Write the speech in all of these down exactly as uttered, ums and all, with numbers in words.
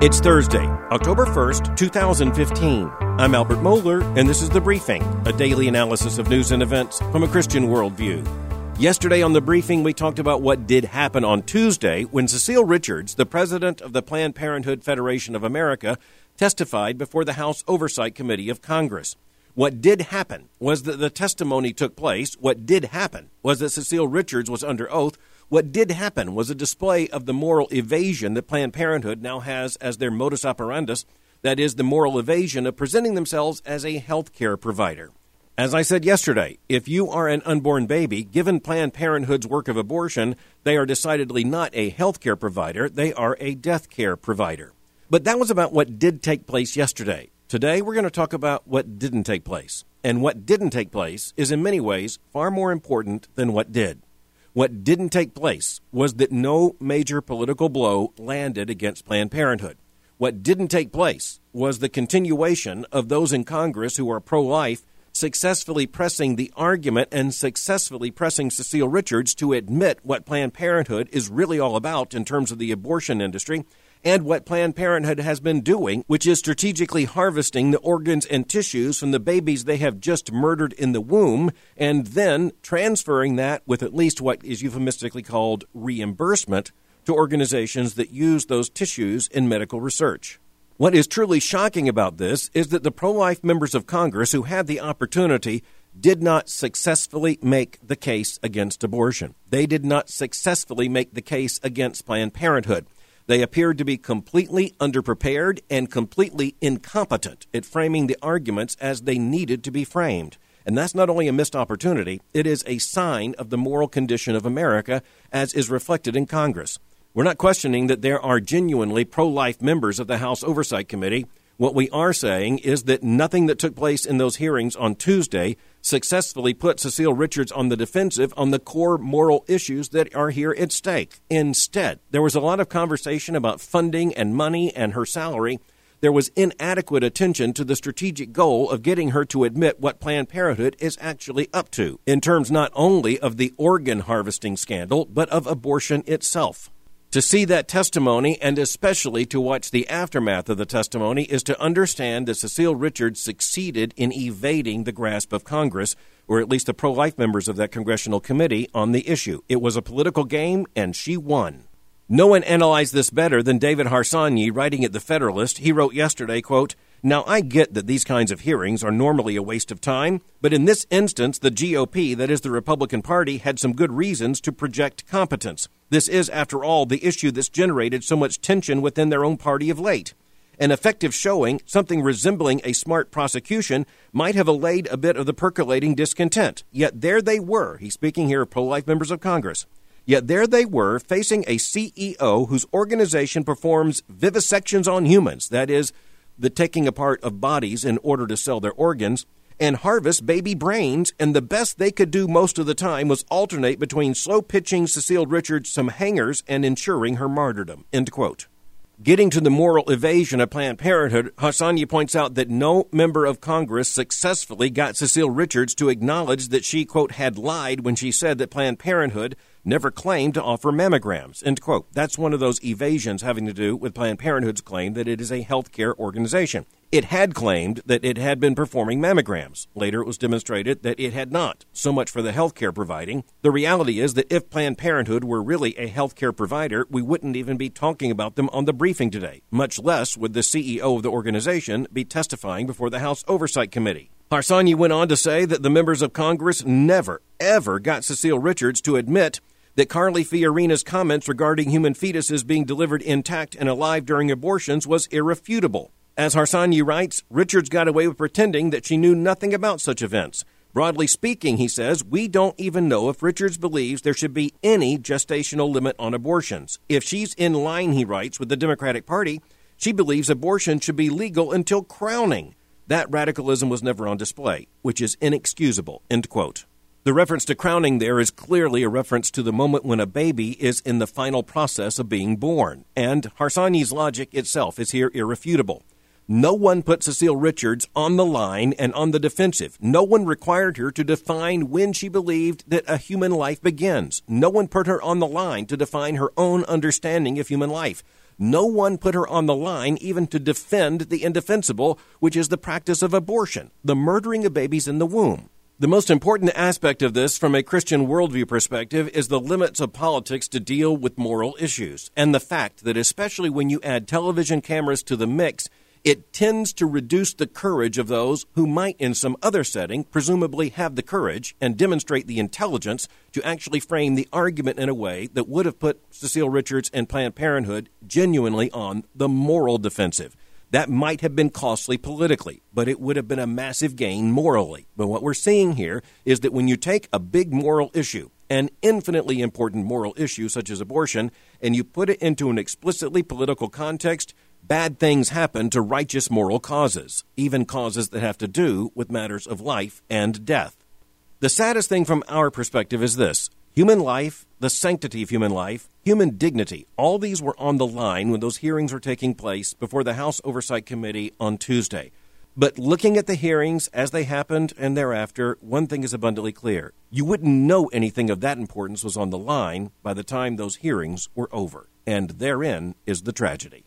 It's Thursday, October first, two thousand fifteen. I'm Albert Moeller, and this is The Briefing, a daily analysis of news and events from a Christian worldview. Yesterday on The Briefing, we talked about what did happen on Tuesday when Cecile Richards, the president of the Planned Parenthood Federation of America, testified before the House Oversight Committee of Congress. What did happen was that the testimony took place. What did happen was that Cecile Richards was under oath. What did happen was a display of the moral evasion that Planned Parenthood now has as their modus operandus, that is, the moral evasion of presenting themselves as a health care provider. As I said yesterday, if you are an unborn baby, given Planned Parenthood's work of abortion, they are decidedly not a health care provider, they are a death care provider. But that was about what did take place yesterday. Today, we're going to talk about what didn't take place. And what didn't take place is in many ways far more important than what did. What didn't take place was that no major political blow landed against Planned Parenthood. What didn't take place was the continuation of those in Congress who are pro-life successfully pressing the argument and successfully pressing Cecile Richards to admit what Planned Parenthood is really all about in terms of the abortion industry, and what Planned Parenthood has been doing, which is strategically harvesting the organs and tissues from the babies they have just murdered in the womb, and then transferring that with at least what is euphemistically called reimbursement to organizations that use those tissues in medical research. What is truly shocking about this is that the pro-life members of Congress who had the opportunity did not successfully make the case against abortion. They did not successfully make the case against Planned Parenthood. They appeared to be completely underprepared and completely incompetent at framing the arguments as they needed to be framed. And that's not only a missed opportunity, it is a sign of the moral condition of America as is reflected in Congress. We're not questioning that there are genuinely pro-life members of the House Oversight Committee. What we are saying is that nothing that took place in those hearings on Tuesday successfully put Cecile Richards on the defensive on the core moral issues that are here at stake. Instead, there was a lot of conversation about funding and money and her salary. There was inadequate attention to the strategic goal of getting her to admit what Planned Parenthood is actually up to, in terms not only of the organ harvesting scandal, but of abortion itself. To see that testimony, and especially to watch the aftermath of the testimony, is to understand that Cecile Richards succeeded in evading the grasp of Congress, or at least the pro-life members of that congressional committee, on the issue. It was a political game, and she won. No one analyzed this better than David Harsanyi, writing at The Federalist. He wrote yesterday, quote, "Now, I get that these kinds of hearings are normally a waste of time, but in this instance, the G O P, that is the Republican Party, had some good reasons to project competence. This is, after all, the issue that's generated so much tension within their own party of late. An effective showing, something resembling a smart prosecution, might have allayed a bit of the percolating discontent. Yet there they were," he's speaking here of pro-life members of Congress, "Yet there they were, facing a C E O whose organization performs vivisections on humans, that is, the taking apart of bodies in order to sell their organs, and harvest baby brains, and the best they could do most of the time was alternate between slow-pitching Cecile Richards some hangers and ensuring her martyrdom," end quote. Getting to the moral evasion of Planned Parenthood, Harsanyi points out that no member of Congress successfully got Cecile Richards to acknowledge that she, quote, had lied when she said that Planned Parenthood never claimed to offer mammograms, end quote. That's one of those evasions having to do with Planned Parenthood's claim that it is a healthcare organization. It had claimed that it had been performing mammograms. Later, it was demonstrated that it had not. So much for the healthcare providing. The reality is that if Planned Parenthood were really a healthcare provider, we wouldn't even be talking about them on the briefing today. Much less would the C E O of the organization be testifying before the House Oversight Committee. Harsanyi went on to say that the members of Congress never, ever got Cecile Richards to admit that Carly Fiorina's comments regarding human fetuses being delivered intact and alive during abortions was irrefutable. As Harsanyi writes, Richards got away with pretending that she knew nothing about such events. Broadly speaking, he says, we don't even know if Richards believes there should be any gestational limit on abortions. If she's in line, he writes, with the Democratic Party, she believes abortion should be legal until crowning. That radicalism was never on display, which is inexcusable, end quote. The reference to crowning there is clearly a reference to the moment when a baby is in the final process of being born, and Harsanyi's logic itself is here irrefutable. No one put Cecile Richards on the line and on the defensive. No one required her to define when she believed that a human life begins. No one put her on the line to define her own understanding of human life. No one put her on the line even to defend the indefensible, which is the practice of abortion, the murdering of babies in the womb. The most important aspect of this from a Christian worldview perspective is the limits of politics to deal with moral issues, and the fact that especially when you add television cameras to the mix, it tends to reduce the courage of those who might in some other setting presumably have the courage and demonstrate the intelligence to actually frame the argument in a way that would have put Cecile Richards and Planned Parenthood genuinely on the moral defensive. That might have been costly politically, but it would have been a massive gain morally. But what we're seeing here is that when you take a big moral issue, an infinitely important moral issue such as abortion, and you put it into an explicitly political context, bad things happen to righteous moral causes, even causes that have to do with matters of life and death. The saddest thing from our perspective is this. Human life, the sanctity of human life, human dignity, all these were on the line when those hearings were taking place before the House Oversight Committee on Tuesday. But looking at the hearings as they happened and thereafter, one thing is abundantly clear. You wouldn't know anything of that importance was on the line by the time those hearings were over. And therein is the tragedy.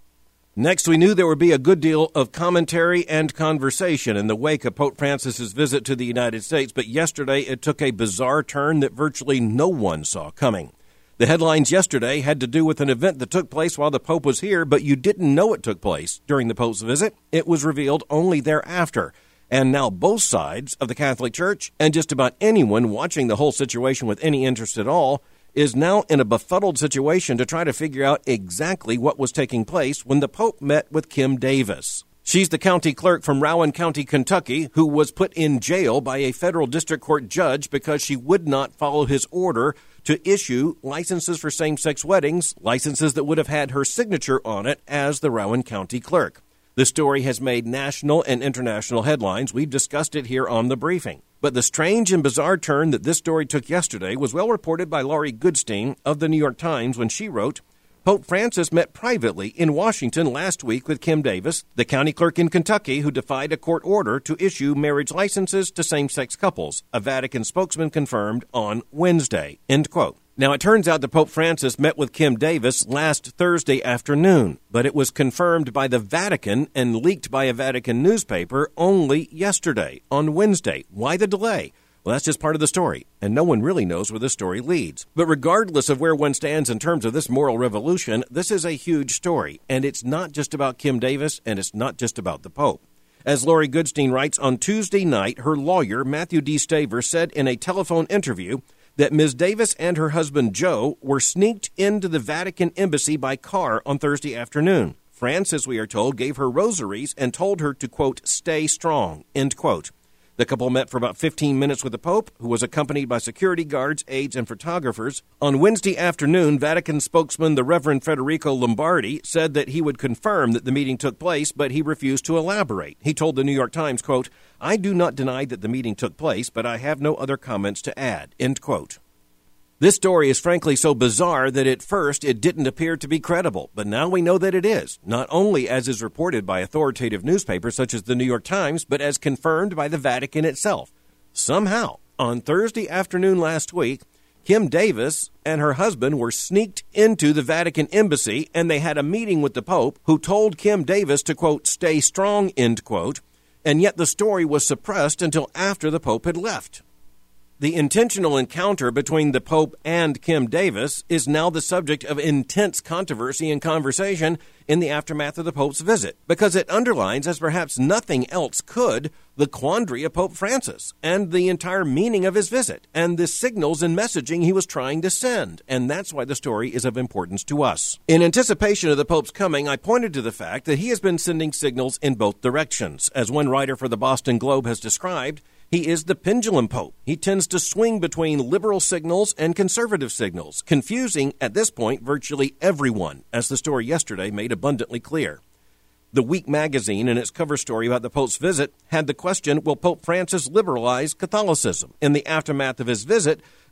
Next, we knew there would be a good deal of commentary and conversation in the wake of Pope Francis's visit to the United States, but yesterday it took a bizarre turn that virtually no one saw coming. The headlines yesterday had to do with an event that took place while the Pope was here, but you didn't know it took place during the Pope's visit. It was revealed only thereafter. And now both sides of the Catholic Church, and just about anyone watching the whole situation with any interest at all, is now in a befuddled situation to try to figure out exactly what was taking place when the Pope met with Kim Davis. She's the county clerk from Rowan County, Kentucky, who was put in jail by a federal district court judge because she would not follow his order to issue licenses for same-sex weddings, licenses that would have had her signature on it as the Rowan County clerk. The story has made national and international headlines. We've discussed it here on The Briefing. But the strange and bizarre turn that this story took yesterday was well reported by Laurie Goodstein of the New York Times when she wrote, Pope Francis met privately in Washington last week with Kim Davis, the county clerk in Kentucky who defied a court order to issue marriage licenses to same-sex couples, a Vatican spokesman confirmed on Wednesday, end quote. Now, it turns out that Pope Francis met with Kim Davis last Thursday afternoon, but it was confirmed by the Vatican and leaked by a Vatican newspaper only yesterday, on Wednesday. Why the delay? Well, that's just part of the story, and no one really knows where the story leads. But regardless of where one stands in terms of this moral revolution, this is a huge story, and it's not just about Kim Davis, and it's not just about the Pope. As Laurie Goodstein writes, on Tuesday night, her lawyer, Matthew D. Staver, said in a telephone interview that Miz Davis and her husband Joe were sneaked into the Vatican embassy by car on Thursday afternoon. Francis, we are told, gave her rosaries and told her to, quote, stay strong, end quote. The couple met for about fifteen minutes with the Pope, who was accompanied by security guards, aides, and photographers. On Wednesday afternoon, Vatican spokesman the Reverend Federico Lombardi said that he would confirm that the meeting took place, but he refused to elaborate. He told the New York Times, quote, I do not deny that the meeting took place, but I have no other comments to add, end quote. This story is frankly so bizarre that at first it didn't appear to be credible, but now we know that it is, not only as is reported by authoritative newspapers such as the New York Times, but as confirmed by the Vatican itself. Somehow, on Thursday afternoon last week, Kim Davis and her husband were sneaked into the Vatican embassy, and they had a meeting with the Pope, who told Kim Davis to, quote, stay strong, end quote, and yet the story was suppressed until after the Pope had left. The intentional encounter between the Pope and Kim Davis is now the subject of intense controversy and conversation in the aftermath of the Pope's visit, because it underlines, as perhaps nothing else could, the quandary of Pope Francis and the entire meaning of his visit and the signals and messaging he was trying to send. And that's why the story is of importance to us. In anticipation of the Pope's coming, I pointed to the fact that he has been sending signals in both directions. As one writer for the Boston Globe has described, he is the pendulum pope. He tends to swing between liberal signals and conservative signals, confusing, at this point, virtually everyone, as the story yesterday made abundantly clear. The Week magazine, in its cover story about the Pope's visit, had the question, will Pope Francis liberalize Catholicism? In the aftermath of his visit,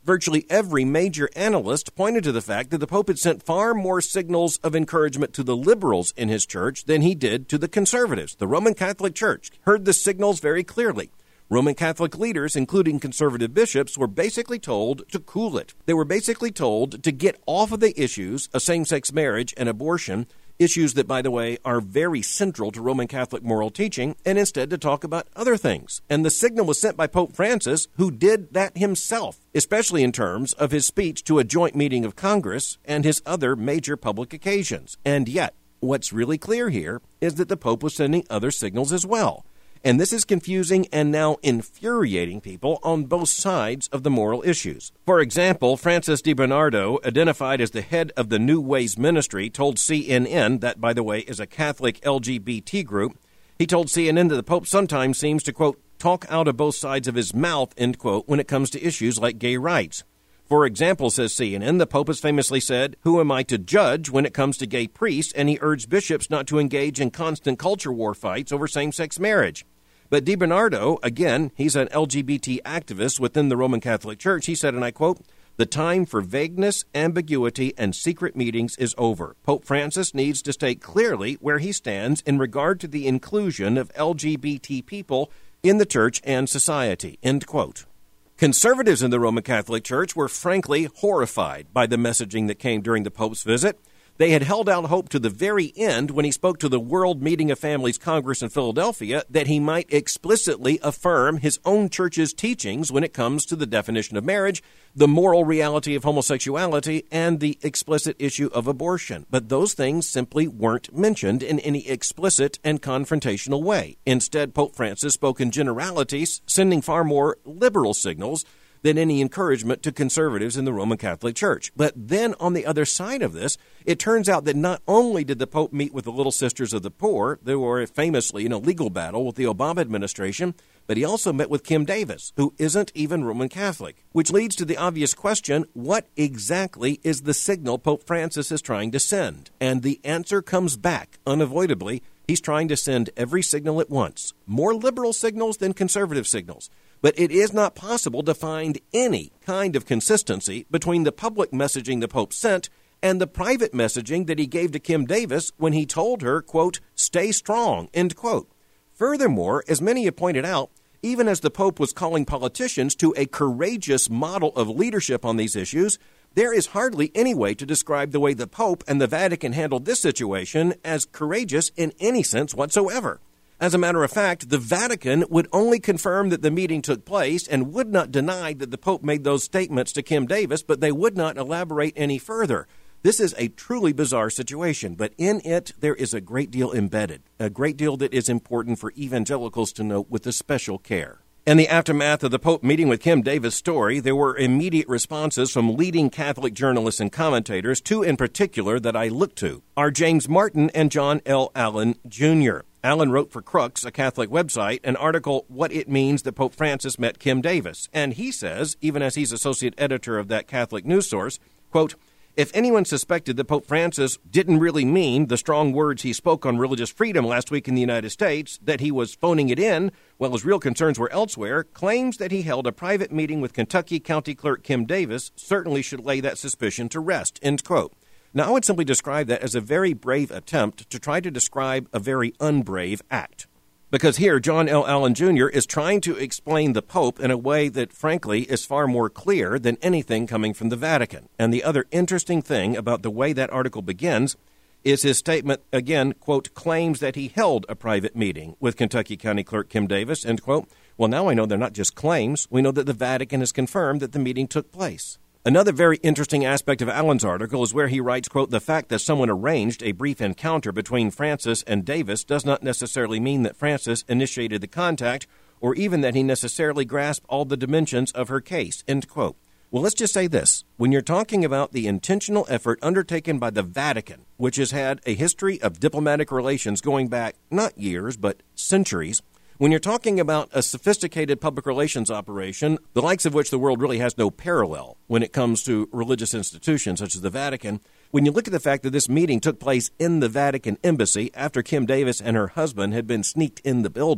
Virtually every major analyst pointed to the fact that the Pope had sent far more signals of encouragement to the liberals in his church than he did to the conservatives. The Roman Catholic Church heard the signals very clearly. Roman Catholic leaders, including conservative bishops, were basically told to cool it. They were basically told to get off of the issues of same-sex marriage and abortion, issues that, by the way, are very central to Roman Catholic moral teaching, and instead to talk about other things. And the signal was sent by Pope Francis, who did that himself, especially in terms of his speech to a joint meeting of Congress and his other major public occasions. And yet, what's really clear here is that the Pope was sending other signals as well. And this is confusing and now infuriating people on both sides of the moral issues. For example, Francis DiBernardo, identified as the head of the New Ways Ministry, told C N N, that, by the way, is a Catholic L G B T group, he told C N N that the Pope sometimes seems to, quote, talk out of both sides of his mouth, end quote, when it comes to issues like gay rights. For example, says C N N, the Pope has famously said, "Who am I to judge when it comes to gay priests?" And he urged bishops not to engage in constant culture war fights over same-sex marriage. But DiBernardo, again, he's an L G B T activist within the Roman Catholic Church. He said, and I quote, "The time for vagueness, ambiguity, and secret meetings is over. Pope Francis needs to state clearly where he stands in regard to the inclusion of L G B T people in the church and society," end quote. Conservatives in the Roman Catholic Church were frankly horrified by the messaging that came during the Pope's visit. They had held out hope to the very end when he spoke to the World Meeting of Families Congress in Philadelphia that he might explicitly affirm his own church's teachings when it comes to the definition of marriage, the moral reality of homosexuality, and the explicit issue of abortion. But those things simply weren't mentioned in any explicit and confrontational way. Instead, Pope Francis spoke in generalities, sending far more liberal signals than any encouragement to conservatives in the Roman Catholic Church. But then on the other side of this, it turns out that not only did the Pope meet with the Little Sisters of the Poor, they were famously in a legal battle with the Obama administration, but he also met with Kim Davis, who isn't even Roman Catholic, which leads to the obvious question, what exactly is the signal Pope Francis is trying to send? And the answer comes back unavoidably. He's trying to send every signal at once, more liberal signals than conservative signals. But it is not possible to find any kind of consistency between the public messaging the Pope sent and the private messaging that he gave to Kim Davis when he told her, quote, "stay strong," end quote. Furthermore, as many have pointed out, even as the Pope was calling politicians to a courageous model of leadership on these issues, there is hardly any way to describe the way the Pope and the Vatican handled this situation as courageous in any sense whatsoever. As a matter of fact, the Vatican would only confirm that the meeting took place and would not deny that the Pope made those statements to Kim Davis, but they would not elaborate any further. This is a truly bizarre situation, but in it there is a great deal embedded, a great deal that is important for evangelicals to note with a special care. In the aftermath of the Pope meeting with Kim Davis' story, there were immediate responses from leading Catholic journalists and commentators. Two in particular that I look to are James Martin and John L. Allen, Junior Allen wrote for Crux, a Catholic website, an article, What It Means That Pope Francis Met Kim Davis. And he says, even as he's associate editor of that Catholic news source, quote, "If anyone suspected that Pope Francis didn't really mean the strong words he spoke on religious freedom last week in the United States, that he was phoning it in while his real concerns were elsewhere, claims that he held a private meeting with Kentucky County Clerk Kim Davis certainly should lay that suspicion to rest," end quote. Now, I would simply describe that as a very brave attempt to try to describe a very unbrave act. Because here, John L. Allen, Junior is trying to explain the Pope in a way that, frankly, is far more clear than anything coming from the Vatican. And the other interesting thing about the way that article begins is his statement, again, quote, claims that he held a private meeting with Kentucky County Clerk Kim Davis, end quote. Well, now I know they're not just claims. We know that the Vatican has confirmed that the meeting took place. Another very interesting aspect of Allen's article is where he writes, quote, the fact that someone arranged a brief encounter between Francis and Davis does not necessarily mean that Francis initiated the contact or even that he necessarily grasped all the dimensions of her case, end quote. Well, let's just say this. When you're talking about the intentional effort undertaken by the Vatican, which has had a history of diplomatic relations going back not years, but centuries, when you're talking about a sophisticated public relations operation, the likes of which the world really has no parallel when it comes to religious institutions such as the Vatican, when you look at the fact that this meeting took place in the Vatican embassy after Kim Davis and her husband had been sneaked in the building,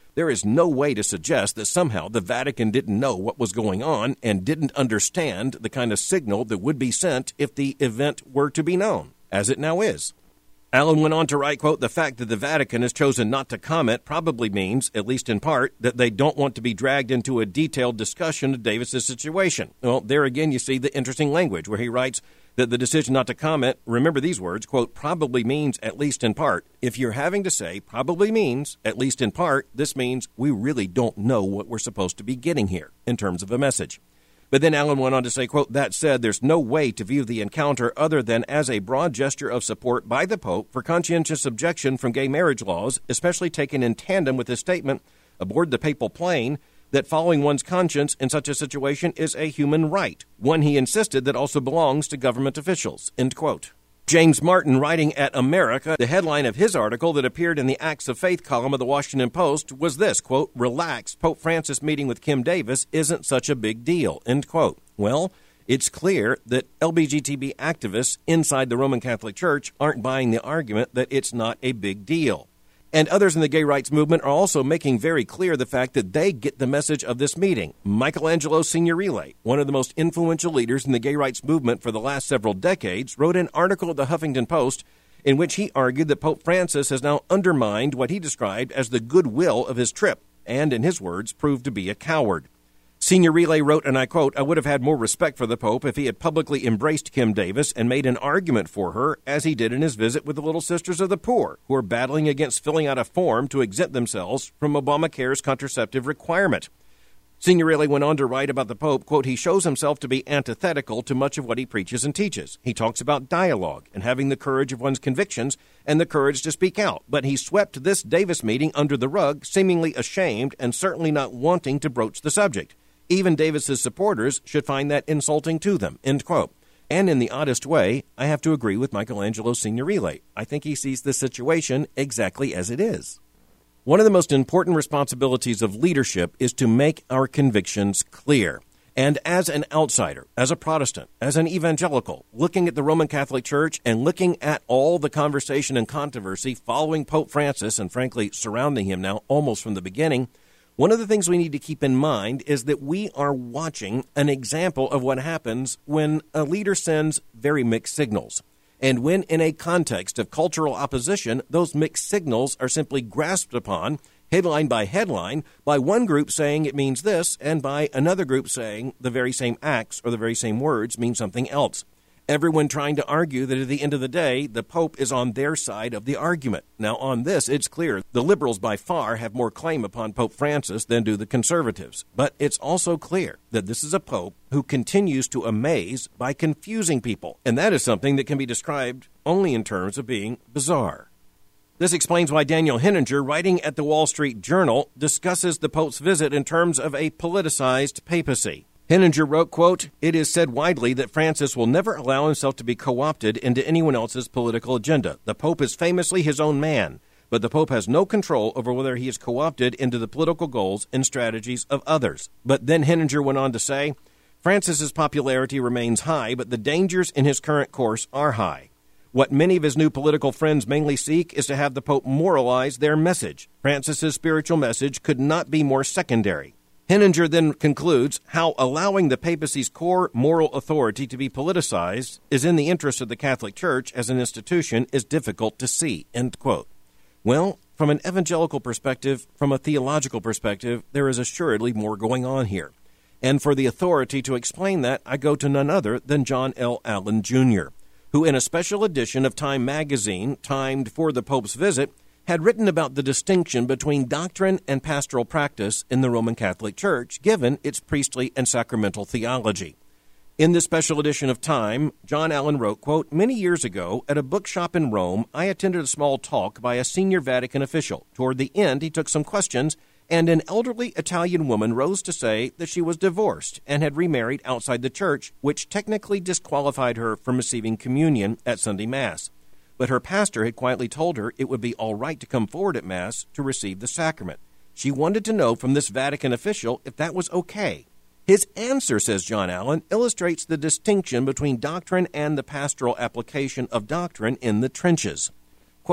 There is no way to suggest that somehow the Vatican didn't know what was going on and didn't understand the kind of signal that would be sent if the event were to be known, as it now is. Allen went on to write, quote, "The fact that the Vatican has chosen not to comment probably means, at least in part, that they don't want to be dragged into a detailed discussion of Davis's situation." Well, there again you see the interesting language where he writes that the decision not to comment, remember these words, quote, "probably means at least in part." If you're having to say probably means at least in part, this means we really don't know what we're supposed to be getting here in terms of a message. But then Allen went on to say, quote, "That said, there's no way to view the encounter other than as a broad gesture of support by the Pope for conscientious objection from gay marriage laws, especially taken in tandem with his statement aboard the papal plane that following one's conscience in such a situation is a human right, one he insisted that also belongs to government officials," end quote. James Martin, writing at America, the headline of his article that appeared in the Acts of Faith column of the Washington Post was this, quote, "Relax, Pope Francis meeting with Kim Davis isn't such a big deal," end quote. Well, it's clear that L G B T Q activists inside the Roman Catholic Church aren't buying the argument that it's not a big deal. And others in the gay rights movement are also making very clear the fact that they get the message of this meeting. Michelangelo Signorile, one of the most influential leaders in the gay rights movement for the last several decades, wrote an article at the Huffington Post in which he argued that Pope Francis has now undermined what he described as the goodwill of his trip, and, in his words, proved to be a coward. Signorile wrote, and I quote, "I would have had more respect for the Pope if he had publicly embraced Kim Davis and made an argument for her, as he did in his visit with the Little Sisters of the Poor, who are battling against filling out a form to exempt themselves from Obamacare's contraceptive requirement." Signorile went on to write about the Pope, quote, "He shows himself to be antithetical to much of what he preaches and teaches. He talks about dialogue and having the courage of one's convictions and the courage to speak out. But he swept this Davis meeting under the rug, seemingly ashamed and certainly not wanting to broach the subject. Even Davis's supporters should find that insulting to them," end quote. And in the oddest way, I have to agree with Michelangelo Signorile. I think he sees the situation exactly as it is. One of the most important responsibilities of leadership is to make our convictions clear. And as an outsider, as a Protestant, as an evangelical, looking at the Roman Catholic Church and looking at all the conversation and controversy following Pope Francis and frankly surrounding him now almost from the beginning, one of the things we need to keep in mind is that we are watching an example of what happens when a leader sends very mixed signals. And when in a context of cultural opposition, those mixed signals are simply grasped upon, headline by headline, by one group saying it means this, and by another group saying the very same acts or the very same words mean something else. Everyone trying to argue that at the end of the day, the Pope is on their side of the argument. Now, on this, it's clear the liberals by far have more claim upon Pope Francis than do the conservatives. But it's also clear that this is a Pope who continues to amaze by confusing people. And that is something that can be described only in terms of being bizarre. This explains why Daniel Henninger, writing at the Wall Street Journal, discusses the Pope's visit in terms of a politicized papacy. Henninger wrote, quote, "It is said widely that Francis will never allow himself to be co-opted into anyone else's political agenda. The Pope is famously his own man, but the Pope has no control over whether he is co-opted into the political goals and strategies of others." But then Henninger went on to say, "Francis's popularity remains high, but the dangers in his current course are high. What many of his new political friends mainly seek is to have the Pope moralize their message. Francis's spiritual message could not be more secondary." Henninger then concludes how allowing the papacy's core moral authority to be politicized is in the interest of the Catholic Church as an institution is difficult to see, end quote. Well, from an evangelical perspective, from a theological perspective, there is assuredly more going on here. And for the authority to explain that, I go to none other than John L. Allen, Junior, who in a special edition of Time magazine, timed for the Pope's visit, had written about the distinction between doctrine and pastoral practice in the Roman Catholic Church, given its priestly and sacramental theology. In this special edition of Time, John Allen wrote, quote, "Many years ago, at a bookshop in Rome, I attended a small talk by a senior Vatican official. Toward the end, he took some questions, and an elderly Italian woman rose to say that she was divorced and had remarried outside the church, which technically disqualified her from receiving communion at Sunday Mass. But her pastor had quietly told her it would be all right to come forward at Mass to receive the sacrament. She wanted to know from this Vatican official if that was okay. His answer, says John Allen, illustrates the distinction between doctrine and the pastoral application of doctrine in the trenches. Quote,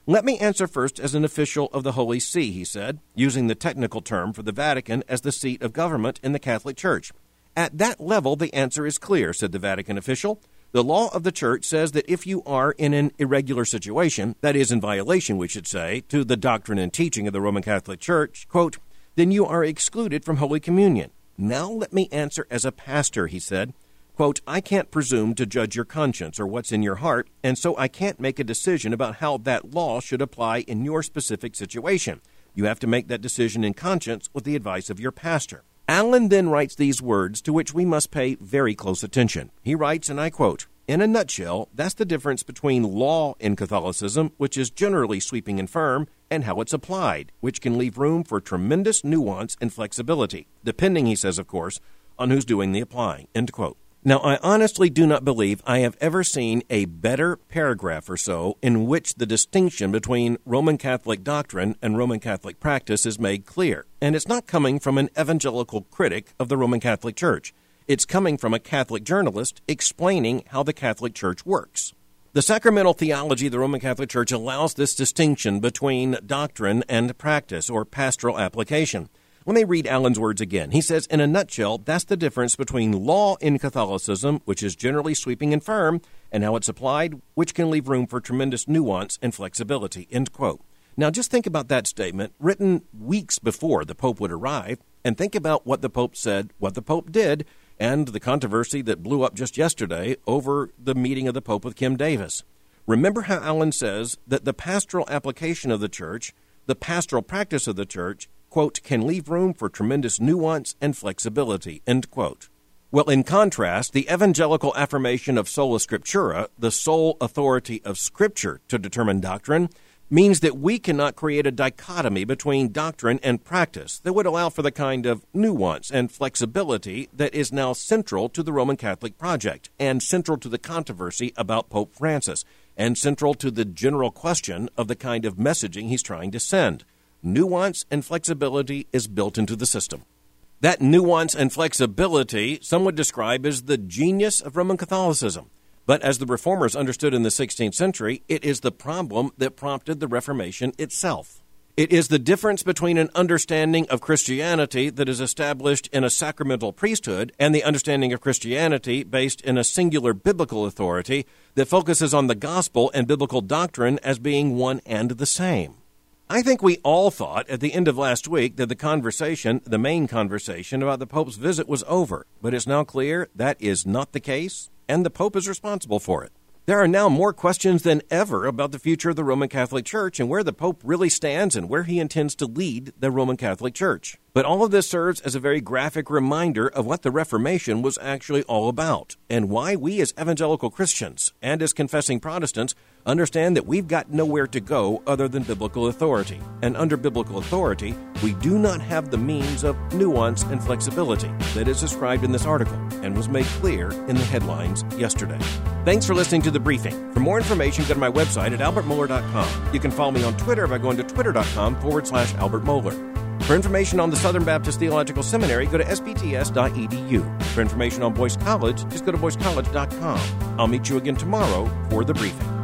Let me answer first as an official of the Holy See, he said, using the technical term for the Vatican as the seat of government in the Catholic Church. At that level, the answer is clear, said the Vatican official. The law of the Church says that if you are in an irregular situation, that is, in violation, we should say, to the doctrine and teaching of the Roman Catholic Church, quote, then you are excluded from Holy Communion. Now let me answer as a pastor, he said. Quote, I can't presume to judge your conscience or what's in your heart, and so I can't make a decision about how that law should apply in your specific situation. You have to make that decision in conscience with the advice of your pastor. Allen then writes these words to which we must pay very close attention. He writes, and I quote, in a nutshell, that's the difference between law in Catholicism, which is generally sweeping and firm, and how it's applied, which can leave room for tremendous nuance and flexibility, depending, he says, of course, on who's doing the applying, end quote. Now, I honestly do not believe I have ever seen a better paragraph or so in which the distinction between Roman Catholic doctrine and Roman Catholic practice is made clear. And it's not coming from an evangelical critic of the Roman Catholic Church. It's coming from a Catholic journalist explaining how the Catholic Church works. The sacramental theology of the Roman Catholic Church allows this distinction between doctrine and practice, or pastoral application. Let me read Allen's words again. He says, in a nutshell, that's the difference between law in Catholicism, which is generally sweeping and firm, and how it's applied, which can leave room for tremendous nuance and flexibility, end quote. Now, just think about that statement, written weeks before the Pope would arrive, and think about what the Pope said, what the Pope did, and the controversy that blew up just yesterday over the meeting of the Pope with Kim Davis. Remember how Allen says that the pastoral application of the Church, the pastoral practice of the Church, quote, can leave room for tremendous nuance and flexibility, end quote. Well, in contrast, the evangelical affirmation of sola scriptura, the sole authority of Scripture to determine doctrine, means that we cannot create a dichotomy between doctrine and practice that would allow for the kind of nuance and flexibility that is now central to the Roman Catholic project and central to the controversy about Pope Francis and central to the general question of the kind of messaging he's trying to send. Nuance and flexibility is built into the system. That nuance and flexibility some would describe as the genius of Roman Catholicism. But as the Reformers understood in the sixteenth century, it is the problem that prompted the Reformation itself. It is the difference between an understanding of Christianity that is established in a sacramental priesthood and the understanding of Christianity based in a singular biblical authority that focuses on the gospel and biblical doctrine as being one and the same. I think we all thought at the end of last week that the conversation, the main conversation about the Pope's visit was over, but it's now clear that is not the case, and the Pope is responsible for it. There are now more questions than ever about the future of the Roman Catholic Church and where the Pope really stands and where he intends to lead the Roman Catholic Church. But all of this serves as a very graphic reminder of what the Reformation was actually all about and why we as evangelical Christians and as confessing Protestants understand that we've got nowhere to go other than biblical authority. And under biblical authority, we do not have the means of nuance and flexibility that is described in this article and was made clear in the headlines yesterday. Thanks for listening to The Briefing. For more information, go to my website at albert mohler dot com. You can follow me on Twitter by going to twitter.com forward slash Albert Mohler. For information on the Southern Baptist Theological Seminary, go to s b t s dot e d u. For information on Boyce College, just go to boyce college dot com. I'll meet you again tomorrow for The Briefing.